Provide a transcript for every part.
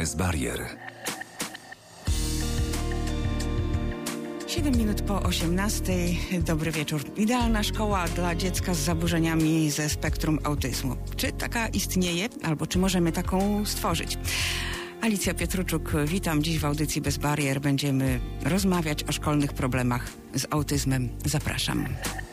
Bez barier. 7 minut po 18. Dobry wieczór. Idealna szkoła dla dziecka z zaburzeniami ze spektrum autyzmu. Czy taka istnieje, albo czy możemy taką stworzyć? Alicja Pietruczuk, witam. Dziś w audycji Bez barier będziemy rozmawiać o szkolnych problemach z autyzmem. Zapraszam.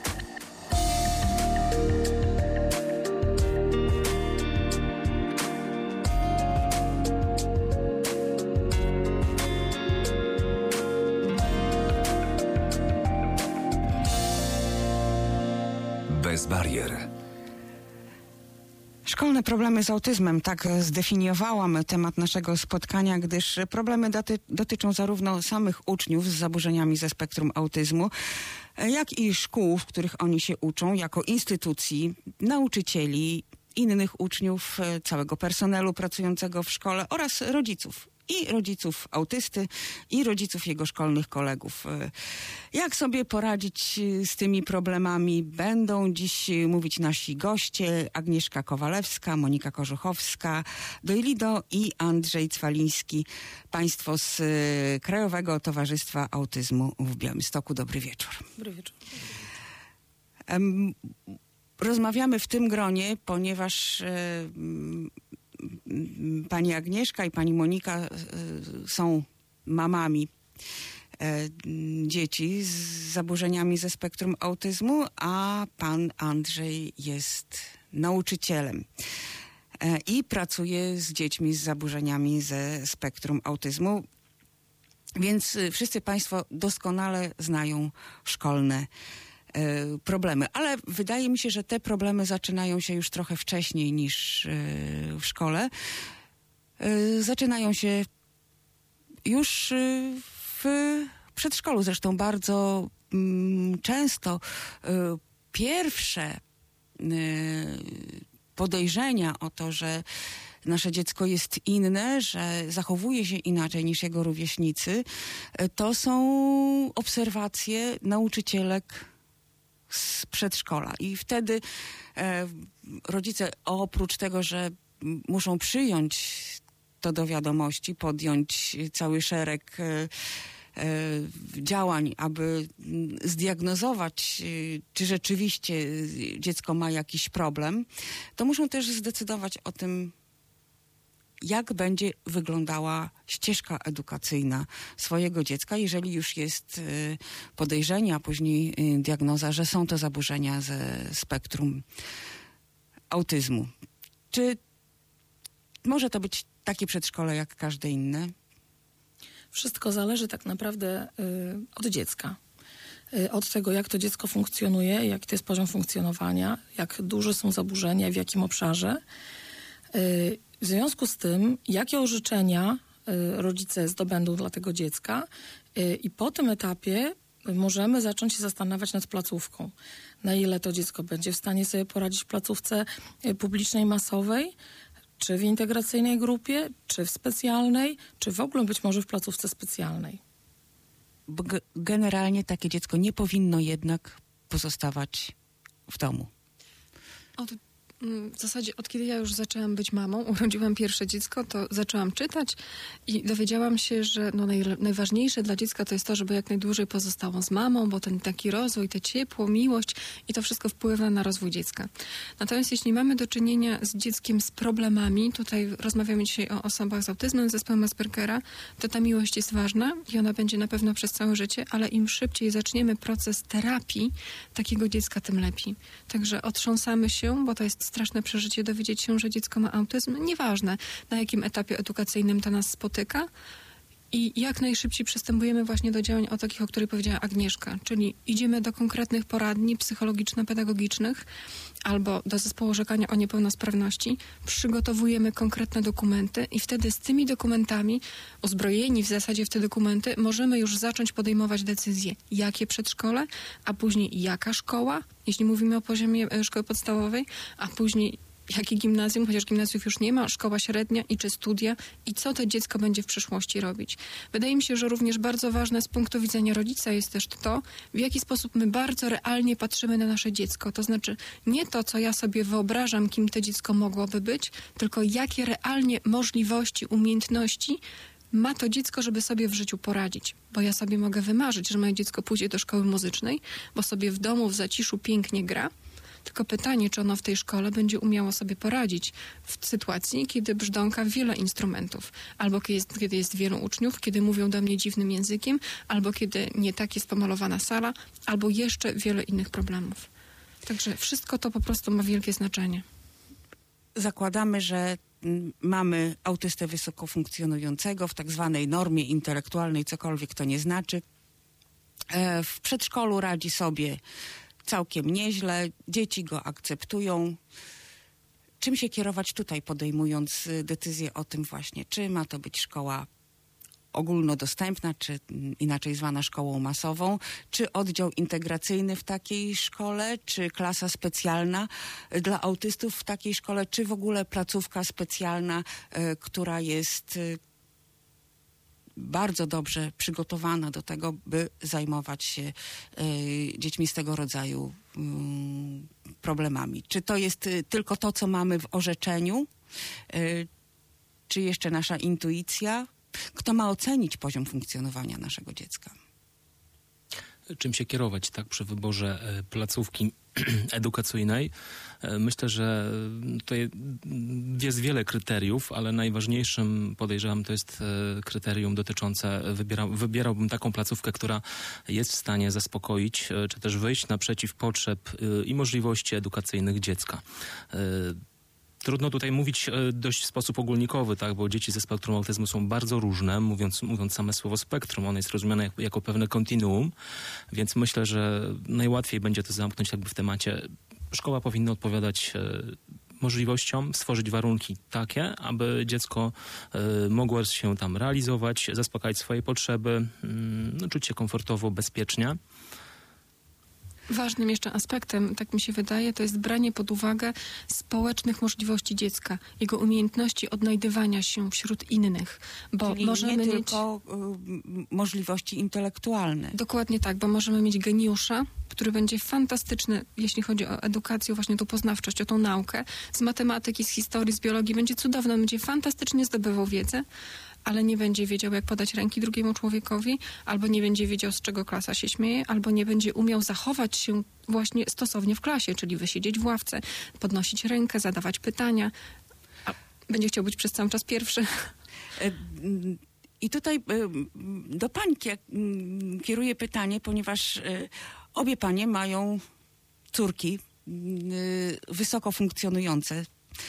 Bez barier. Szkolne problemy z autyzmem, tak zdefiniowałam temat naszego spotkania, gdyż problemy dotyczą zarówno samych uczniów z zaburzeniami ze spektrum autyzmu, jak i szkół, w których oni się uczą, jako instytucji, nauczycieli, innych uczniów, całego personelu pracującego w szkole oraz rodziców. I rodziców autysty, i rodziców jego szkolnych kolegów. Jak sobie poradzić z tymi problemami? Będą dziś mówić nasi goście: Agnieszka Kowalewska, Monika Korzuchowska, Dojlido i Andrzej Cwaliński. Państwo z Krajowego Towarzystwa Autyzmu w Białymstoku. Dobry wieczór. Dobry wieczór. Rozmawiamy w tym gronie, ponieważ pani Agnieszka i pani Monika są mamami dzieci z zaburzeniami ze spektrum autyzmu, a pan Andrzej jest nauczycielem i pracuje z dziećmi z zaburzeniami ze spektrum autyzmu. Więc wszyscy państwo doskonale znają szkolne problemy, ale wydaje mi się, że te problemy zaczynają się już trochę wcześniej niż w szkole. Zaczynają się już w przedszkolu. Zresztą bardzo często pierwsze podejrzenia o to, że nasze dziecko jest inne, że zachowuje się inaczej niż jego rówieśnicy, to są obserwacje nauczycielek z przedszkola. I wtedy rodzice, oprócz tego, że muszą przyjąć to do wiadomości, podjąć cały szereg działań, aby zdiagnozować, czy rzeczywiście dziecko ma jakiś problem, to muszą też zdecydować o tym, jak będzie wyglądała ścieżka edukacyjna swojego dziecka, jeżeli już jest podejrzenie, a później diagnoza, że są to zaburzenia ze spektrum autyzmu. Czy może to być takie przedszkole jak każde inne? Wszystko zależy tak naprawdę od dziecka. Od tego, jak to dziecko funkcjonuje, jaki to jest poziom funkcjonowania, jak duże są zaburzenia, w jakim obszarze. W związku z tym, jakie orzeczenia rodzice zdobędą dla tego dziecka i po tym etapie możemy zacząć się zastanawiać nad placówką. Na ile to dziecko będzie w stanie sobie poradzić w placówce publicznej, masowej, czy w integracyjnej grupie, czy w specjalnej, czy w ogóle być może w placówce specjalnej. Bo generalnie takie dziecko nie powinno jednak pozostawać w domu. W zasadzie od kiedy ja już zaczęłam być mamą, urodziłam pierwsze dziecko, to zaczęłam czytać i dowiedziałam się, że najważniejsze dla dziecka to jest to, żeby jak najdłużej pozostało z mamą, bo ten taki rozwój, te ciepło, miłość i to wszystko wpływa na rozwój dziecka. Natomiast jeśli mamy do czynienia z dzieckiem z problemami, tutaj rozmawiamy dzisiaj o osobach z autyzmem, z zespołem Aspergera, to ta miłość jest ważna i ona będzie na pewno przez całe życie, ale im szybciej zaczniemy proces terapii takiego dziecka, tym lepiej. Także otrząsamy się, bo to jest straszne przeżycie dowiedzieć się, że dziecko ma autyzm. Nieważne, na jakim etapie edukacyjnym to nas spotyka. I jak najszybciej przystępujemy właśnie do działań o takich, o których powiedziała Agnieszka. Czyli idziemy do konkretnych poradni psychologiczno-pedagogicznych albo do zespołu orzekania o niepełnosprawności, przygotowujemy konkretne dokumenty i wtedy z tymi dokumentami, uzbrojeni w zasadzie w te dokumenty, możemy już zacząć podejmować decyzje, jakie przedszkole, a później jaka szkoła, jeśli mówimy o poziomie szkoły podstawowej, a później jakie gimnazjum, chociaż gimnazjów już nie ma, szkoła średnia i czy studia i co to dziecko będzie w przyszłości robić. Wydaje mi się, że również bardzo ważne z punktu widzenia rodzica jest też to, w jaki sposób my bardzo realnie patrzymy na nasze dziecko. To znaczy nie to, co ja sobie wyobrażam, kim to dziecko mogłoby być, tylko jakie realnie możliwości, umiejętności ma to dziecko, żeby sobie w życiu poradzić. Bo ja sobie mogę wymarzyć, że moje dziecko pójdzie do szkoły muzycznej, bo sobie w domu w zaciszu pięknie gra. Tylko pytanie, czy ono w tej szkole będzie umiało sobie poradzić w sytuacji, kiedy brzdąka wiele instrumentów. Albo kiedy jest wielu uczniów, kiedy mówią do mnie dziwnym językiem, albo kiedy nie tak jest pomalowana sala, albo jeszcze wiele innych problemów. Także wszystko to po prostu ma wielkie znaczenie. Zakładamy, że mamy autystę wysoko funkcjonującego w tak zwanej normie intelektualnej, cokolwiek to nie znaczy. W przedszkolu radzi sobie całkiem nieźle, dzieci go akceptują. Czym się kierować tutaj, podejmując decyzję o tym właśnie, czy ma to być szkoła ogólnodostępna, czy inaczej zwana szkołą masową, czy oddział integracyjny w takiej szkole, czy klasa specjalna dla autystów w takiej szkole, czy w ogóle placówka specjalna, która jest bardzo dobrze przygotowana do tego, by zajmować się dziećmi z tego rodzaju problemami. Czy to jest tylko to, co mamy w orzeczeniu, czy jeszcze nasza intuicja? Kto ma ocenić poziom funkcjonowania naszego dziecka? Czym się kierować, tak, przy wyborze placówki edukacyjnej? Myślę, że to jest wiele kryteriów, ale najważniejszym, podejrzewam, to jest kryterium dotyczące, wybierałbym taką placówkę, która jest w stanie zaspokoić, czy też wyjść naprzeciw potrzeb i możliwości edukacyjnych dziecka. Trudno tutaj mówić dość w sposób ogólnikowy, tak, bo dzieci ze spektrum autyzmu są bardzo różne. Mówiąc same słowo spektrum, ono jest rozumiane jako pewne kontinuum, więc myślę, że najłatwiej będzie to zamknąć jakby w temacie. Szkoła powinna odpowiadać możliwościom, stworzyć warunki takie, aby dziecko mogło się tam realizować, zaspokajać swoje potrzeby, czuć się komfortowo, bezpiecznie. Ważnym jeszcze aspektem, tak mi się wydaje, to jest branie pod uwagę społecznych możliwości dziecka, jego umiejętności odnajdywania się wśród innych. Bo czyli możemy nie mieć tylko możliwości intelektualne. Dokładnie tak, bo możemy mieć geniusza, który będzie fantastyczny, jeśli chodzi o edukację, właśnie tą poznawczość, o tą naukę. Z matematyki, z historii, z biologii będzie cudowny, będzie fantastycznie zdobywał wiedzę, ale nie będzie wiedział, jak podać ręki drugiemu człowiekowi, albo nie będzie wiedział, z czego klasa się śmieje, albo nie będzie umiał zachować się właśnie stosownie w klasie, czyli wysiedzieć w ławce, podnosić rękę, zadawać pytania, a będzie chciał być przez cały czas pierwszy. I tutaj do pań kieruję pytanie, ponieważ obie panie mają córki wysoko funkcjonujące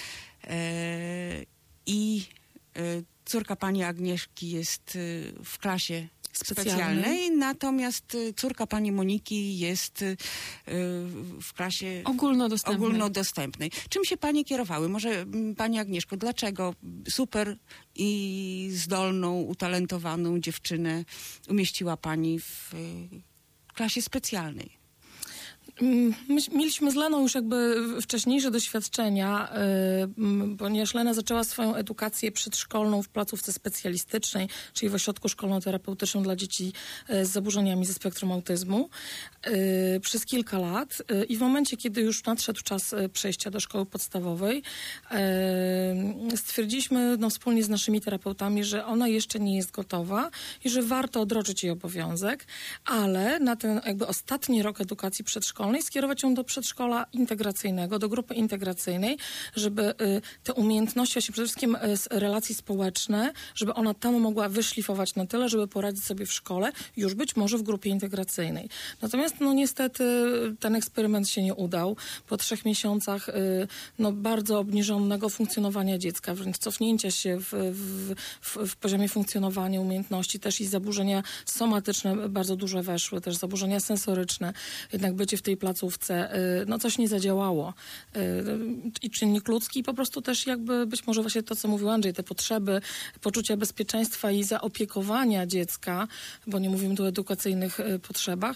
i córka pani Agnieszki jest w klasie specjalnej, natomiast córka pani Moniki jest w klasie ogólnodostępnej. Czym się panie kierowały? Może pani Agnieszko, dlaczego super i zdolną, utalentowaną dziewczynę umieściła pani w klasie specjalnej? Mieliśmy z Leną już jakby wcześniejsze doświadczenia, ponieważ Lena zaczęła swoją edukację przedszkolną w placówce specjalistycznej, czyli w ośrodku szkolno-terapeutycznym dla dzieci z zaburzeniami ze spektrum autyzmu przez kilka lat i w momencie, kiedy już nadszedł czas przejścia do szkoły podstawowej, stwierdziliśmy wspólnie z naszymi terapeutami, że ona jeszcze nie jest gotowa i że warto odroczyć jej obowiązek, ale na ten jakby ostatni rok edukacji przedszkolnej skierować ją do przedszkola integracyjnego, do grupy integracyjnej, żeby te umiejętności, właśnie przede wszystkim relacje społeczne, żeby ona tam mogła wyszlifować na tyle, żeby poradzić sobie w szkole, już być może w grupie integracyjnej. Natomiast niestety ten eksperyment się nie udał. Po 3 miesiącach bardzo obniżonego funkcjonowania dziecka, wręcz cofnięcia się w poziomie funkcjonowania umiejętności, też i zaburzenia somatyczne bardzo duże weszły, też zaburzenia sensoryczne. Jednak bycie w tej placówce, coś nie zadziałało. I czynnik ludzki, po prostu też jakby być może właśnie to, co mówił Andrzej, te potrzeby, poczucia bezpieczeństwa i zaopiekowania dziecka, bo nie mówimy tu o edukacyjnych potrzebach,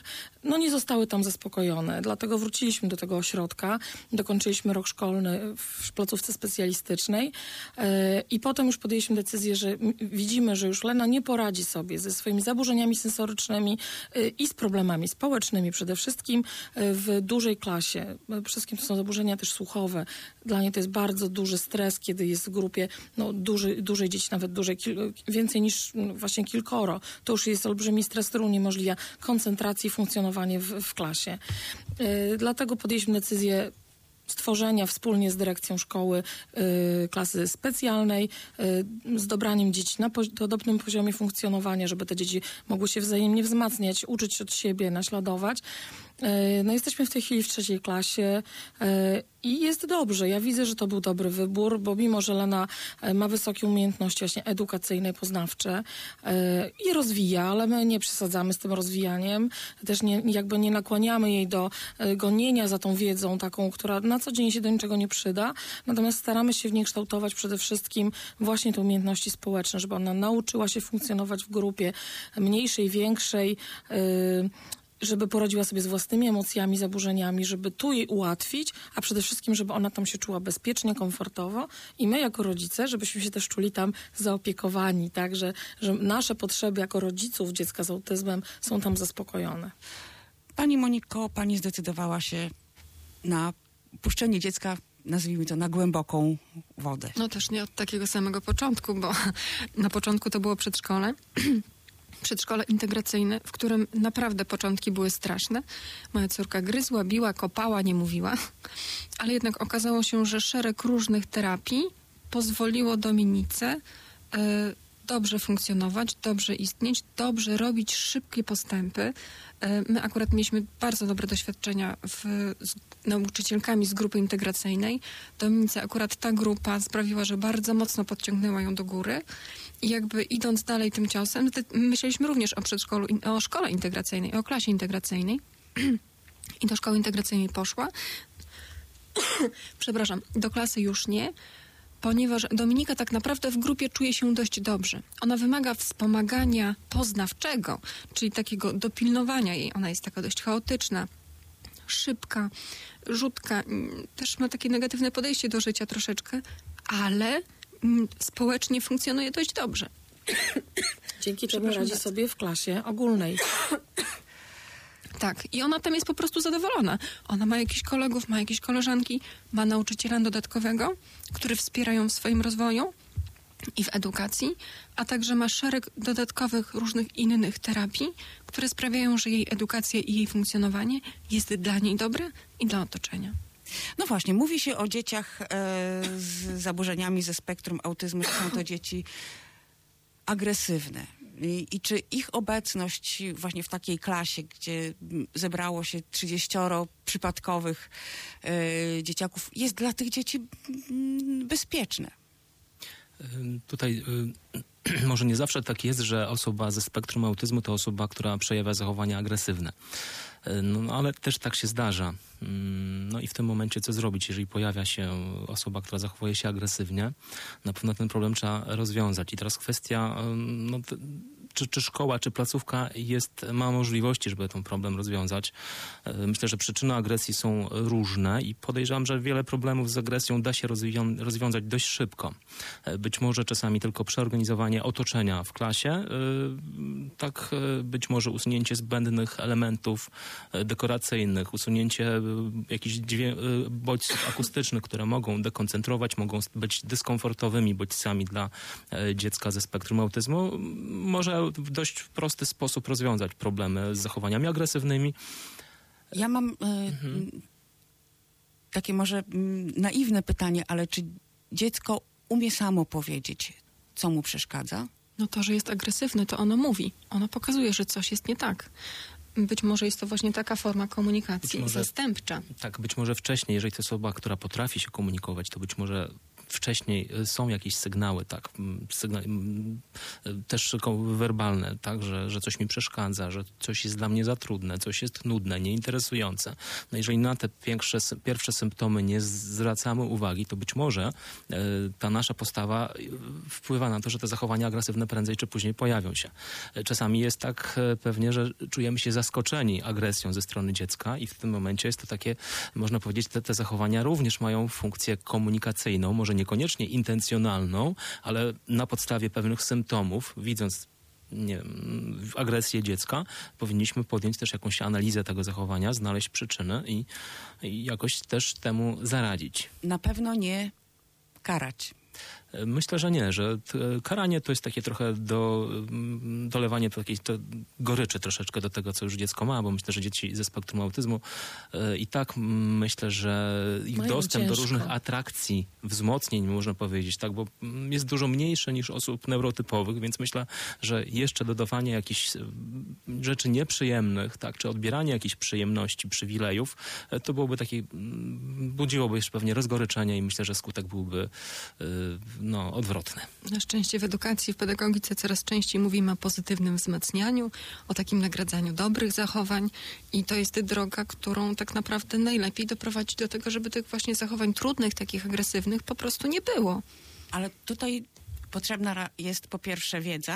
nie zostały tam zaspokojone. Dlatego wróciliśmy do tego ośrodka, dokończyliśmy rok szkolny w placówce specjalistycznej i potem już podjęliśmy decyzję, że widzimy, że już Lena nie poradzi sobie ze swoimi zaburzeniami sensorycznymi i z problemami społecznymi przede wszystkim w dużej klasie. Przede wszystkim to są zaburzenia też słuchowe. Dla niej to jest bardzo duży stres, kiedy jest w grupie dużej dzieci, nawet więcej niż właśnie kilkoro. To już jest olbrzymi stres, który uniemożliwia koncentrację i funkcjonowanie w klasie. Dlatego podjęliśmy decyzję stworzenia wspólnie z dyrekcją szkoły klasy specjalnej z dobraniem dzieci na podobnym poziomie funkcjonowania, żeby te dzieci mogły się wzajemnie wzmacniać, uczyć od siebie, naśladować. Jesteśmy w tej chwili w 3. klasie i jest dobrze. Ja widzę, że to był dobry wybór, bo mimo, że Lena ma wysokie umiejętności właśnie edukacyjne, poznawcze i rozwija, ale my nie przesadzamy z tym rozwijaniem. Też nie nakłaniamy jej do gonienia za tą wiedzą taką, która na co dzień się do niczego nie przyda. Natomiast staramy się w niej kształtować przede wszystkim właśnie te umiejętności społeczne, żeby ona nauczyła się funkcjonować w grupie mniejszej, większej, żeby poradziła sobie z własnymi emocjami, zaburzeniami, żeby tu jej ułatwić, a przede wszystkim, żeby ona tam się czuła bezpiecznie, komfortowo i my jako rodzice, żebyśmy się też czuli tam zaopiekowani, tak, że nasze potrzeby jako rodziców dziecka z autyzmem są tam zaspokojone. Pani Moniko, pani zdecydowała się na puszczenie dziecka, nazwijmy to, na głęboką wodę. No też nie od takiego samego początku, bo na początku to było przedszkole. Przedszkole integracyjne, w którym naprawdę początki były straszne. Moja córka gryzła, biła, kopała, nie mówiła. Ale jednak okazało się, że szereg różnych terapii pozwoliło Dominice dobrze funkcjonować, dobrze istnieć, dobrze robić szybkie postępy. My akurat mieliśmy bardzo dobre doświadczenia z nauczycielkami z grupy integracyjnej. Dominice akurat ta grupa sprawiła, że bardzo mocno podciągnęła ją do góry i jakby idąc dalej tym ciosem, myśleliśmy również o przedszkolu, o szkole integracyjnej, o klasie integracyjnej i do szkoły integracyjnej poszła. Przepraszam, do klasy już nie, ponieważ Dominika tak naprawdę w grupie czuje się dość dobrze. Ona wymaga wspomagania poznawczego, czyli takiego dopilnowania jej. Ona jest taka dość chaotyczna, szybka, rzutka, też ma takie negatywne podejście do życia troszeczkę, ale społecznie funkcjonuje dość dobrze. Dzięki czemu radzi sobie w klasie ogólnej. Tak, i ona tam jest po prostu zadowolona. Ona ma jakichś kolegów, ma jakieś koleżanki, ma nauczyciela dodatkowego, który wspiera ją w swoim rozwoju i w edukacji, a także ma szereg dodatkowych różnych innych terapii, które sprawiają, że jej edukacja i jej funkcjonowanie jest dla niej dobre i dla otoczenia. No właśnie, mówi się o dzieciach z zaburzeniami ze spektrum autyzmu, że są to dzieci agresywne. I czy ich obecność właśnie w takiej klasie, gdzie zebrało się 30 przypadkowych dzieciaków, jest dla tych dzieci bezpieczne? Tutaj może nie zawsze tak jest, że osoba ze spektrum autyzmu to osoba, która przejawia zachowania agresywne. No, ale też tak się zdarza. No i w tym momencie co zrobić, jeżeli pojawia się osoba, która zachowuje się agresywnie? Na pewno ten problem trzeba rozwiązać. I teraz kwestia, czy szkoła, czy placówka ma możliwości, żeby ten problem rozwiązać. Myślę, że przyczyny agresji są różne i podejrzewam, że wiele problemów z agresją da się rozwiązać dość szybko. Być może czasami tylko przeorganizowanie otoczenia w klasie, tak być może usunięcie zbędnych elementów dekoracyjnych, usunięcie jakichś bodźców akustycznych, które mogą dekoncentrować, mogą być dyskomfortowymi bodźcami dla dziecka ze spektrum autyzmu. Może w dość prosty sposób rozwiązać problemy z zachowaniami agresywnymi. Ja mam takie może naiwne pytanie, ale czy dziecko umie samo powiedzieć, co mu przeszkadza? No to, że jest agresywny, to ono mówi. Ono pokazuje, że coś jest nie tak. Być może jest to właśnie taka forma komunikacji zastępcza. Tak, być może wcześniej, jeżeli to jest osoba, która potrafi się komunikować, to być może wcześniej są jakieś sygnały, tak, też werbalne, tak, że coś mi przeszkadza, że coś jest dla mnie za trudne, coś jest nudne, nieinteresujące. No jeżeli na te pierwsze symptomy nie zwracamy uwagi, to być może ta nasza postawa wpływa na to, że te zachowania agresywne prędzej czy później pojawią się. Czasami jest tak pewnie, że czujemy się zaskoczeni agresją ze strony dziecka i w tym momencie jest to takie, można powiedzieć, te zachowania również mają funkcję komunikacyjną, może niekoniecznie intencjonalną, ale na podstawie pewnych symptomów, widząc agresję dziecka, powinniśmy podjąć też jakąś analizę tego zachowania, znaleźć przyczyny i jakoś też temu zaradzić. Na pewno nie karać. Myślę, że nie, że karanie to jest takie trochę dolewanie takiej goryczy troszeczkę do tego, co już dziecko ma, bo myślę, że dzieci ze spektrum autyzmu i tak myślę, że ich mają dostęp do ciężko. różnych atrakcji, wzmocnień, można powiedzieć, tak, bo jest dużo mniejszy niż osób neurotypowych, więc myślę, że jeszcze dodawanie jakichś rzeczy nieprzyjemnych, tak, czy odbieranie jakichś przyjemności, przywilejów, to byłoby takie, budziłoby jeszcze pewnie rozgoryczenie i myślę, że skutek byłby odwrotny. Na szczęście w edukacji, w pedagogice coraz częściej mówimy o pozytywnym wzmacnianiu, o takim nagradzaniu dobrych zachowań i to jest droga, którą tak naprawdę najlepiej doprowadzić do tego, żeby tych właśnie zachowań trudnych, takich agresywnych po prostu nie było. Ale tutaj potrzebna jest po pierwsze wiedza,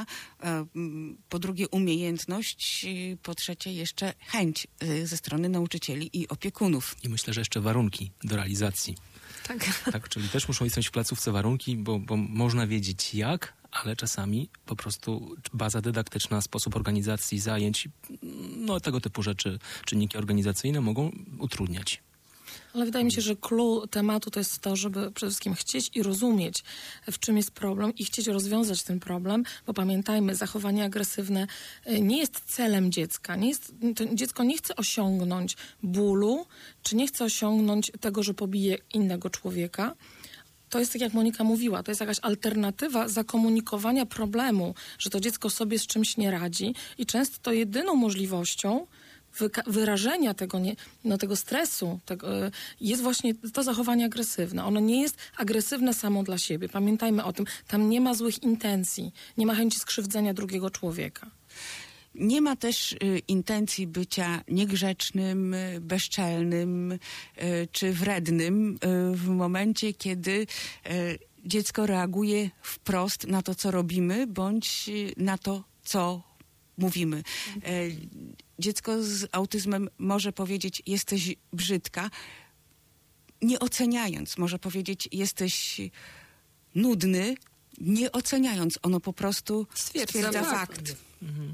po drugie umiejętność, po trzecie jeszcze chęć ze strony nauczycieli i opiekunów. I myślę, że jeszcze warunki do realizacji. Tak, czyli też muszą istnieć w placówce warunki, bo można wiedzieć jak, ale czasami po prostu baza dydaktyczna, sposób organizacji zajęć, tego typu rzeczy, czynniki organizacyjne mogą utrudniać. Ale wydaje mi się, że clou tematu to jest to, żeby przede wszystkim chcieć i rozumieć, w czym jest problem i chcieć rozwiązać ten problem, bo pamiętajmy, zachowanie agresywne nie jest celem dziecka. Dziecko nie chce osiągnąć bólu, czy nie chce osiągnąć tego, że pobije innego człowieka. To jest tak, jak Monika mówiła, to jest jakaś alternatywa zakomunikowania problemu, że to dziecko sobie z czymś nie radzi i często to jedyną możliwością wyrażenia tego stresu jest właśnie to zachowanie agresywne. Ono nie jest agresywne samo dla siebie. Pamiętajmy o tym. Tam nie ma złych intencji. Nie ma chęci skrzywdzenia drugiego człowieka. Nie ma też intencji bycia niegrzecznym, bezczelnym czy wrednym w momencie, kiedy dziecko reaguje wprost na to, co robimy, bądź na to, co mówimy. Dziecko z autyzmem może powiedzieć, jesteś brzydka, nie oceniając. Może powiedzieć, jesteś nudny, nie oceniając. Ono po prostu stwierdza fakt. Mhm.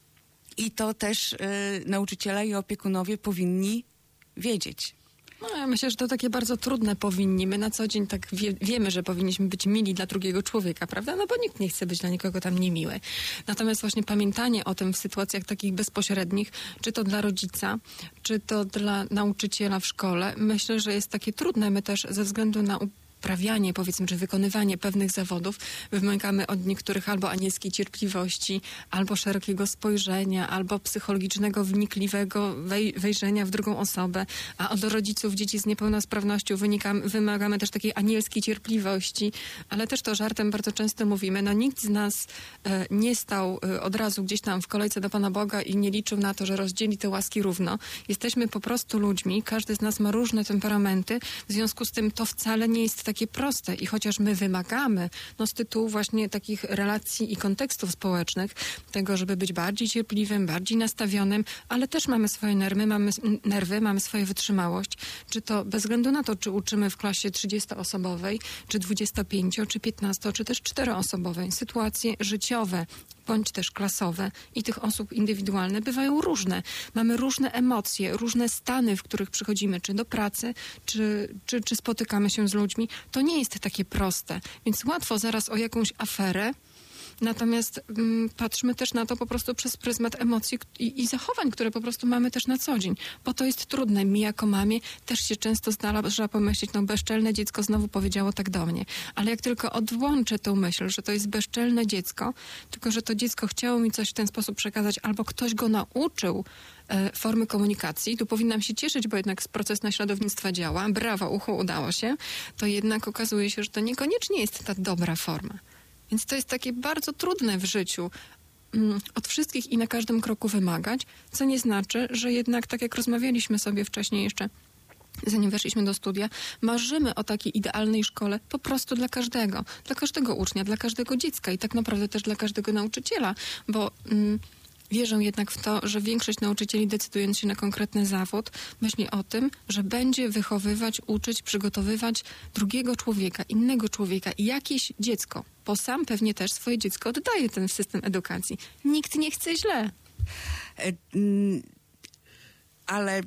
I to też nauczyciele i opiekunowie powinni wiedzieć. Ja myślę, że to takie bardzo trudne powinni. My na co dzień tak wiemy, że powinniśmy być mili dla drugiego człowieka, prawda? Bo nikt nie chce być dla nikogo tam niemiły. Natomiast właśnie pamiętanie o tym w sytuacjach takich bezpośrednich, czy to dla rodzica, czy to dla nauczyciela w szkole, myślę, że jest takie trudne. My też ze względu na uprawianie, powiedzmy, czy wykonywanie pewnych zawodów wymagamy od niektórych albo anielskiej cierpliwości, albo szerokiego spojrzenia, albo psychologicznego, wnikliwego wejrzenia w drugą osobę, a od rodziców dzieci z niepełnosprawnością wymagamy też takiej anielskiej cierpliwości, ale też to żartem bardzo często mówimy, nikt z nas nie stał od razu gdzieś tam w kolejce do Pana Boga i nie liczył na to, że rozdzieli te łaski równo. Jesteśmy po prostu ludźmi, każdy z nas ma różne temperamenty, w związku z tym to wcale nie jest takie proste i chociaż my wymagamy z tytułu właśnie takich relacji i kontekstów społecznych tego, żeby być bardziej cierpliwym, bardziej nastawionym, ale też mamy swoje nerwy, mamy swoją wytrzymałość. Czy to bez względu na to, czy uczymy w klasie 30-osobowej, czy 25, czy 15, czy też 4-osobowej. Sytuacje życiowe bądź też klasowe i tych osób indywidualne bywają różne. Mamy różne emocje, różne stany, w których przychodzimy, czy do pracy, czy spotykamy się z ludźmi. To nie jest takie proste, więc łatwo zaraz o jakąś aferę. Natomiast patrzmy też na to po prostu przez pryzmat emocji i zachowań, które po prostu mamy też na co dzień. Bo to jest trudne. Mi jako mamie też się często zdarza pomyśleć, bezczelne dziecko znowu powiedziało tak do mnie. Ale jak tylko odłączę tą myśl, że to jest bezczelne dziecko, tylko że to dziecko chciało mi coś w ten sposób przekazać, albo ktoś go nauczył formy komunikacji. Tu powinnam się cieszyć, bo jednak proces naśladownictwa działa. Brawo, udało się. To jednak okazuje się, że to niekoniecznie jest ta dobra forma. Więc to jest takie bardzo trudne w życiu od wszystkich i na każdym kroku wymagać, co nie znaczy, że jednak, tak jak rozmawialiśmy sobie wcześniej jeszcze, zanim weszliśmy do studia, marzymy o takiej idealnej szkole po prostu dla każdego ucznia, dla każdego dziecka i tak naprawdę też dla każdego nauczyciela, bo wierzę jednak w to, że większość nauczycieli, decydując się na konkretny zawód, myśli o tym, że będzie wychowywać, uczyć, przygotowywać drugiego człowieka, innego człowieka i jakieś dziecko, bo sam pewnie też swoje dziecko oddaje ten system edukacji. Nikt nie chce źle. Ale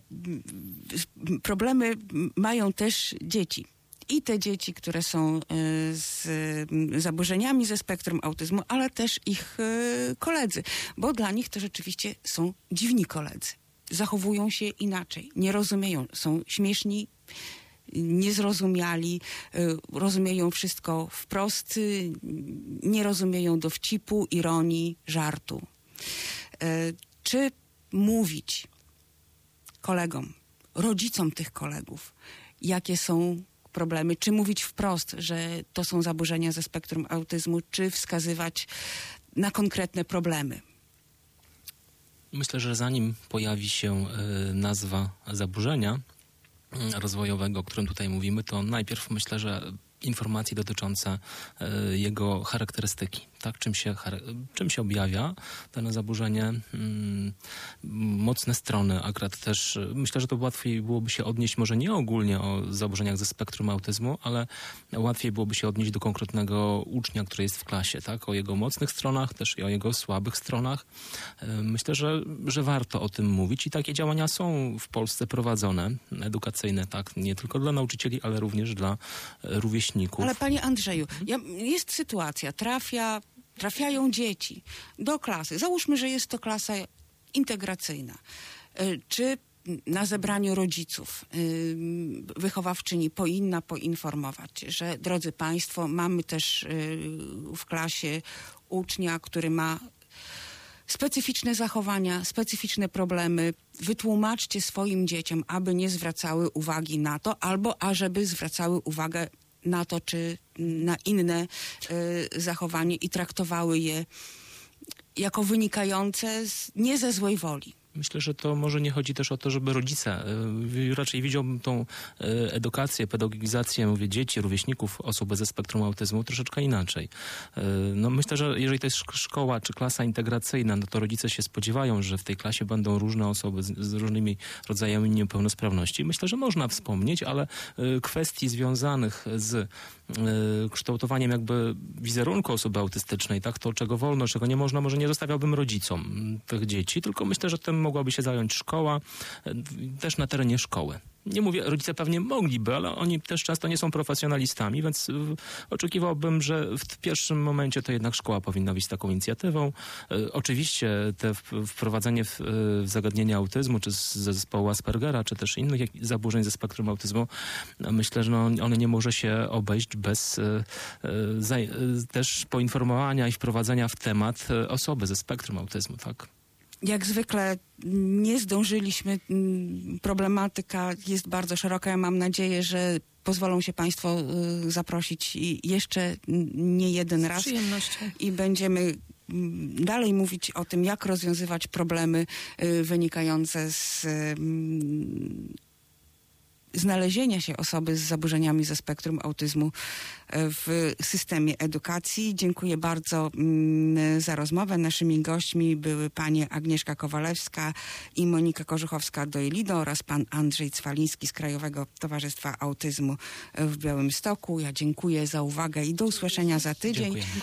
problemy mają też dzieci. I te dzieci, które są z zaburzeniami ze spektrum autyzmu, ale też ich koledzy. Bo dla nich to rzeczywiście są dziwni koledzy. Zachowują się inaczej, nie rozumieją, są śmieszni, niezrozumiali, rozumieją wszystko wprost, nie rozumieją dowcipu, ironii, żartu. Czy mówić kolegom, rodzicom tych kolegów, jakie są problemy, czy mówić wprost, że to są zaburzenia ze spektrum autyzmu, czy wskazywać na konkretne problemy? Myślę, że zanim pojawi się nazwa zaburzenia rozwojowego, o którym tutaj mówimy, to najpierw myślę, że informacje dotyczące jego charakterystyki, tak? Czym się objawia dane zaburzenie, mocne strony, akurat też myślę, że to łatwiej byłoby się odnieść może nie ogólnie o zaburzeniach ze spektrum autyzmu, ale łatwiej byłoby się odnieść do konkretnego ucznia, który jest w klasie, tak? O jego mocnych stronach, też i o jego słabych stronach. Myślę, że warto o tym mówić i takie działania są w Polsce prowadzone, edukacyjne, tak? Nie tylko dla nauczycieli, ale również dla rówieśników. Ale panie Andrzeju, jest sytuacja, trafiają dzieci do klasy. Załóżmy, że jest to klasa integracyjna. Czy na zebraniu rodziców wychowawczyni powinna poinformować, że drodzy państwo, mamy też w klasie ucznia, który ma specyficzne zachowania, specyficzne problemy. Wytłumaczcie swoim dzieciom, aby nie zwracały uwagi na to, albo ażeby zwracały uwagę na to, czy na inne zachowanie i traktowały je jako wynikające nie ze złej woli. Myślę, że to może nie chodzi też o to, żeby rodzice, raczej widziałbym tą edukację, pedagogizację, mówię, dzieci, rówieśników, osób ze spektrum autyzmu troszeczkę inaczej. No myślę, że jeżeli to jest szkoła czy klasa integracyjna, no to rodzice się spodziewają, że w tej klasie będą różne osoby z różnymi rodzajami niepełnosprawności. Myślę, że można wspomnieć, ale kwestii związanych z kształtowaniem jakby wizerunku osoby autystycznej, tak, to czego wolno, czego nie można, może nie zostawiałbym rodzicom tych dzieci, tylko myślę, że tym mogłaby się zająć szkoła, też na terenie szkoły. Nie mówię, rodzice pewnie mogliby, ale oni też często nie są profesjonalistami, więc oczekiwałbym, że w pierwszym momencie to jednak szkoła powinna być taką inicjatywą. Oczywiście te wprowadzenie w zagadnienia autyzmu, czy ze zespołu Aspergera, czy też innych zaburzeń ze spektrum autyzmu, myślę, że one nie może się obejść bez też poinformowania i wprowadzenia w temat osoby ze spektrum autyzmu, tak? Jak zwykle nie zdążyliśmy. Problematyka jest bardzo szeroka. Ja mam nadzieję, że pozwolą się państwo zaprosić jeszcze nie jeden raz. Z przyjemnością. I będziemy dalej mówić o tym, jak rozwiązywać problemy wynikające z znalezienia się osoby z zaburzeniami ze spektrum autyzmu w systemie edukacji. Dziękuję bardzo za rozmowę. Naszymi gośćmi były panie Agnieszka Kowalewska i Monika Korzuchowska-Doilido oraz pan Andrzej Cwaliński z Krajowego Towarzystwa Autyzmu w Białymstoku. Ja dziękuję za uwagę i do usłyszenia za tydzień. Dziękuję.